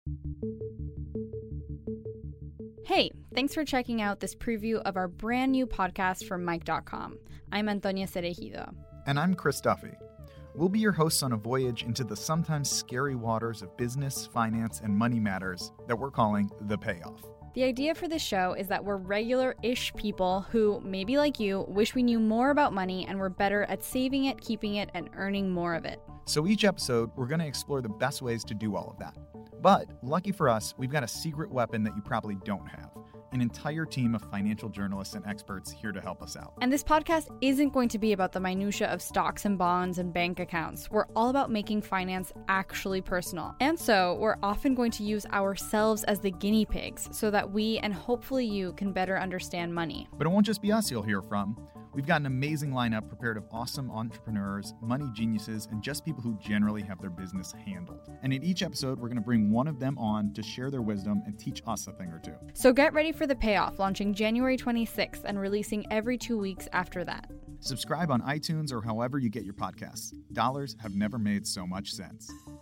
Hey, thanks for checking out this preview of our brand new podcast from Mic.com. I'm Antonia Cereijido. And I'm Chris Duffy. We'll be your hosts on a voyage into the sometimes scary waters of business, finance, and money matters that we're calling The Payoff. The idea for this show is that we're regular-ish people who, maybe like you, wish we knew more about money and were better at saving it, keeping it, and earning more of it. So each episode, we're going to explore the best ways to do all of that. But, lucky for us, we've got a secret weapon that you probably don't have. An entire team of financial journalists and experts here to help us out. And this podcast isn't going to be about the minutia of stocks and bonds and bank accounts. We're all about making finance actually personal. And so we're often going to use ourselves as the guinea pigs so that we and hopefully you can better understand money. But it won't just be us you'll hear from. We've got an amazing lineup prepared of awesome entrepreneurs, money geniuses, and just people who generally have their business handled. And in each episode, we're going to bring one of them on to share their wisdom and teach us a thing or two. So get ready for The Payoff, launching January 26th and releasing every 2 weeks after that. Subscribe on iTunes or however you get your podcasts. Dollars have never made so much sense.